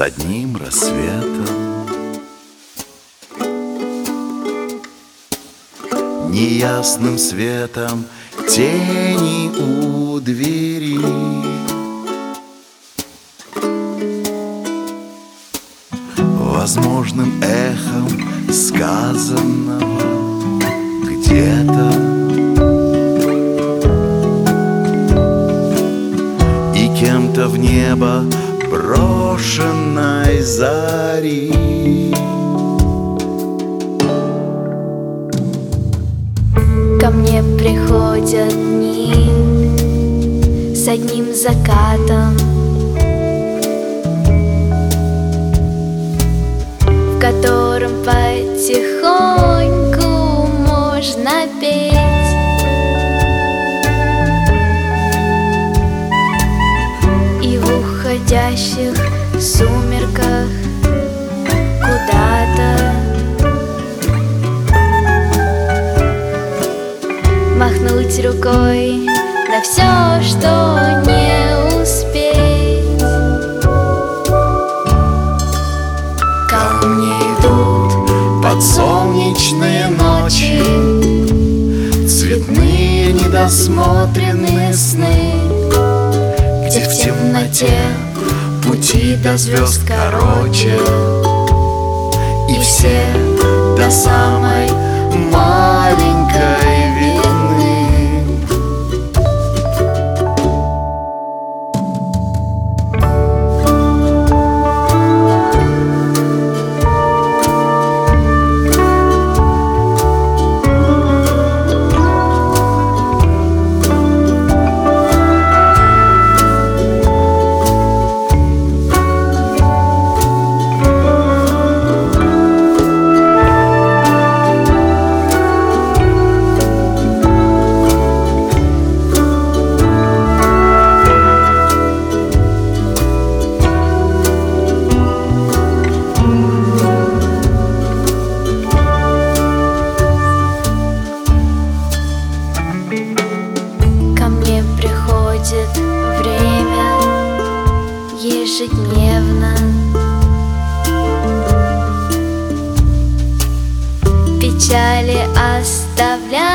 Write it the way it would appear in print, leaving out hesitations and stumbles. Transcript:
одним рассветом. Неясным светом тени у двери. Возможным эхом сказанного где-то. И кем-то в небо брошенной зари. Ко мне приходят дни с одним закатом, в котором потихоньку можно петь. И в уходящих сумерках куда-то махнуть рукой на все, что не успеть. Ко мне идут подсолнечные ночи, цветные недосмотренные сны, где в темноте пути до звезд короче, и все до самой маленькой видны. Время ежедневно, печали оставляя